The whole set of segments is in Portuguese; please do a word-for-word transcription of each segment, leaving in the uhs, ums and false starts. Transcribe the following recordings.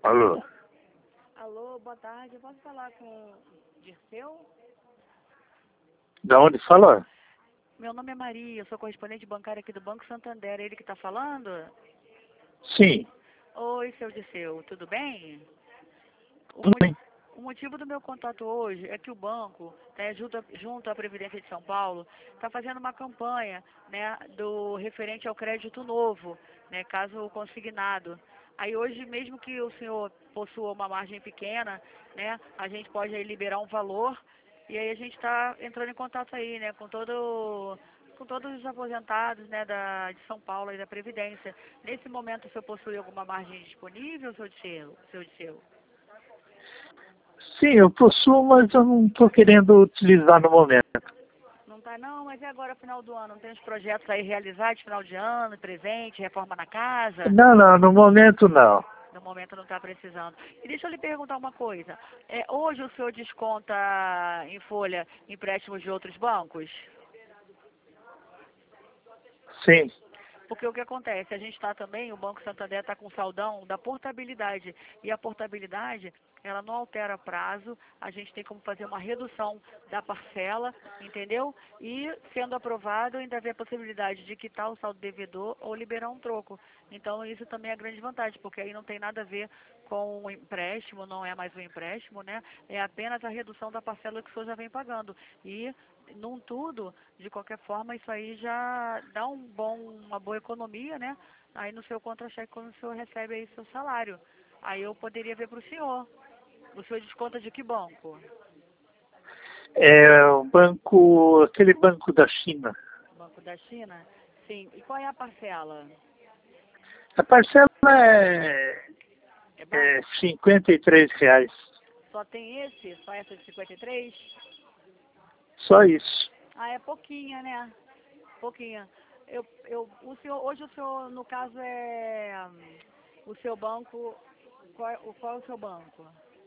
Alô? Alô, boa tarde. Eu posso falar com o Dirceu? Da onde fala? Meu nome é Maria, eu sou correspondente bancária aqui do Banco Santander. É ele que está falando? Sim. Oi, seu Dirceu, tudo bem? O, Tudo mo- bem. o motivo do meu contato hoje é que o banco, né, junto, a- junto à Previdência de São Paulo, está fazendo uma campanha, né, do referente ao crédito novo, né, caso consignado. Aí hoje, mesmo que o senhor possua uma margem pequena, né, a gente pode aí liberar um valor e aí a gente está entrando em contato aí, né, com todo com todos os aposentados, né, da, de São Paulo e da Previdência. Nesse momento, o senhor possui alguma margem disponível, seu Dirceu? Seu Dirceu? Sim, eu possuo, mas eu não estou querendo utilizar no momento. Não tá não, mas e agora final do ano? Não tem os projetos aí realizados final de ano, presente, reforma na casa? Não, não, no momento não. No momento não está precisando. E deixa eu lhe perguntar uma coisa. É, hoje o senhor desconta em folha empréstimos de outros bancos? Sim. Porque o que acontece? A gente está também, o Banco Santander está com saldão da portabilidade. E a portabilidade, ela não altera prazo, a gente tem como fazer uma redução da parcela, entendeu? E, sendo aprovado, ainda vê a possibilidade de quitar o saldo devedor ou liberar um troco. Então, isso também é a grande vantagem, porque aí não tem nada a ver com o empréstimo, não é mais um empréstimo, né? É apenas a redução da parcela que o senhor já vem pagando. E, num tudo, de qualquer forma, isso aí já dá um bom, uma boa economia, né? Aí no seu contra-cheque, quando o senhor recebe aí seu salário. Aí eu poderia ver para o senhor. O senhor desconta de que banco? É o banco, aquele banco da China. Banco da China? Sim. E qual é a parcela? A parcela é, É ba... é cinquenta e três reais. Só tem esse? Só essa de cinquenta e três? Só isso. Ah, é pouquinha, né? Pouquinha. Eu, eu, o senhor, hoje o senhor, no caso, é hum, o seu banco. Qual é, o- qual é o seu banco?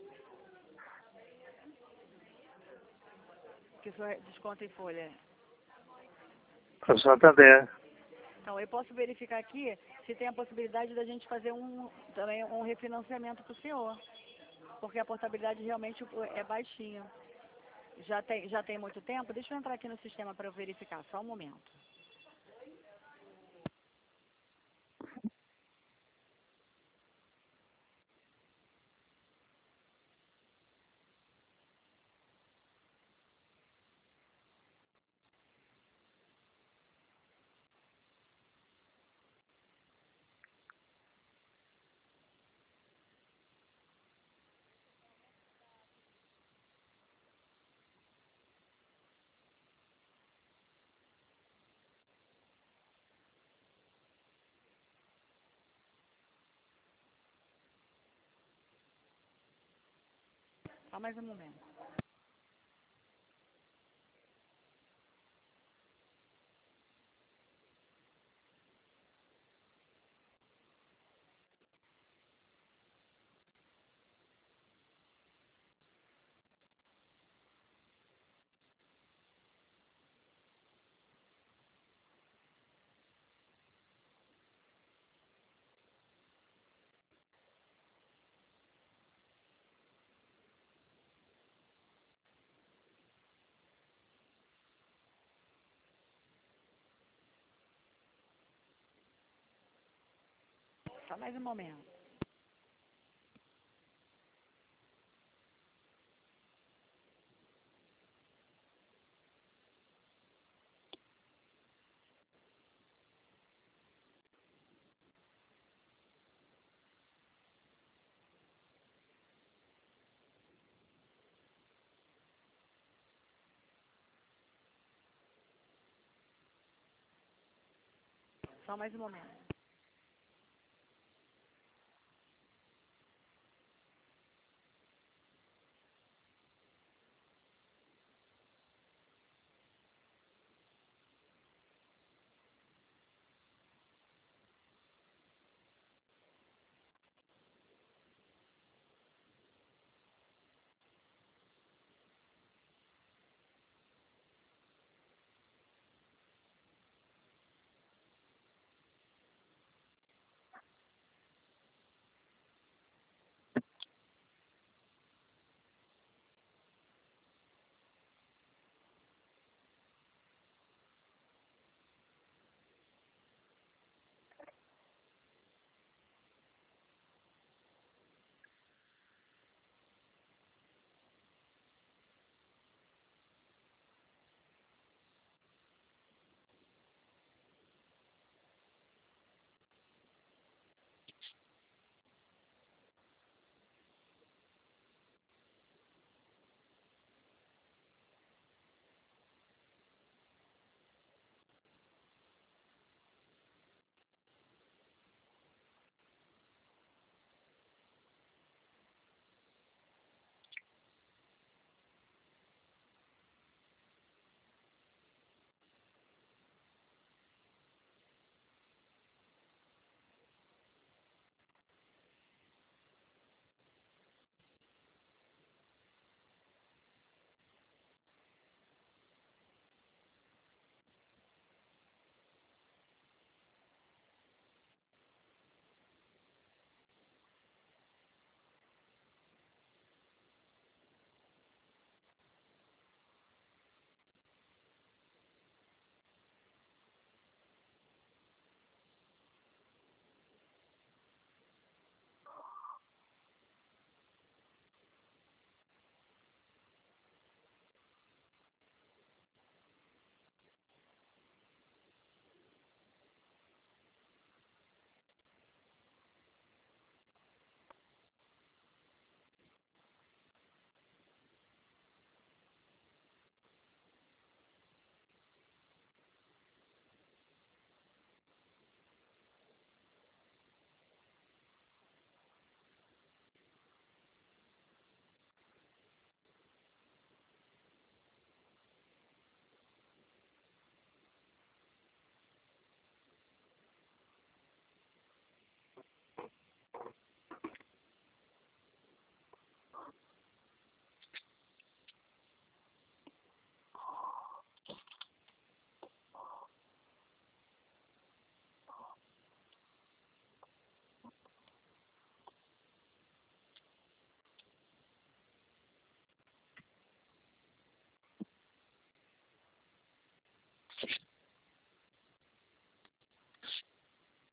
Que o senhor desconta em folha. Para Santander. Então, eu posso verificar aqui se tem a possibilidade da gente fazer um, também um refinanciamento para o senhor. Porque a portabilidade realmente é baixinha. Já tem, já tem muito tempo? Deixa eu entrar aqui no sistema para eu verificar, só um momento. Só mais um momento. Só mais um momento. Só mais um momento.